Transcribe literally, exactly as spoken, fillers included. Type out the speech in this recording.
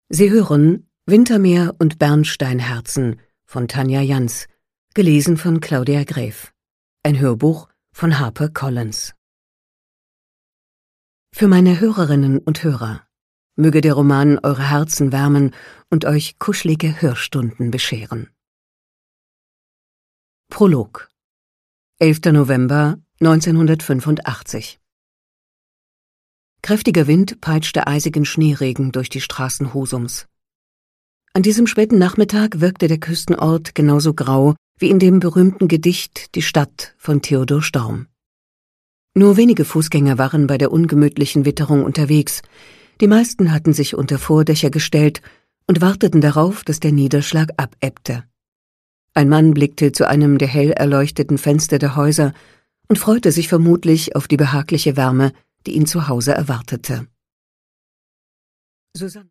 Sie hören Wintermeer und Bernsteinherzen von Tanja Janz, gelesen von Claudia Gräf. Ein Hörbuch von Harper Collins. Für meine Hörerinnen und Hörer möge der Roman eure Herzen wärmen und euch kuschelige Hörstunden bescheren. Prolog. elfter November neunzehnhundertfünfundachtzig. Kräftiger Wind peitschte eisigen Schneeregen durch die Straßen Husums. An diesem späten Nachmittag wirkte der Küstenort genauso grau wie in dem berühmten Gedicht »Die Stadt« von Theodor Storm. Nur wenige Fußgänger waren bei der ungemütlichen Witterung unterwegs. Die meisten hatten sich unter Vordächer gestellt und warteten darauf, dass der Niederschlag abebbte. Ein Mann blickte zu einem der hell erleuchteten Fenster der Häuser und freute sich vermutlich auf die behagliche Wärme, die ihn zu Hause erwartete. Susanne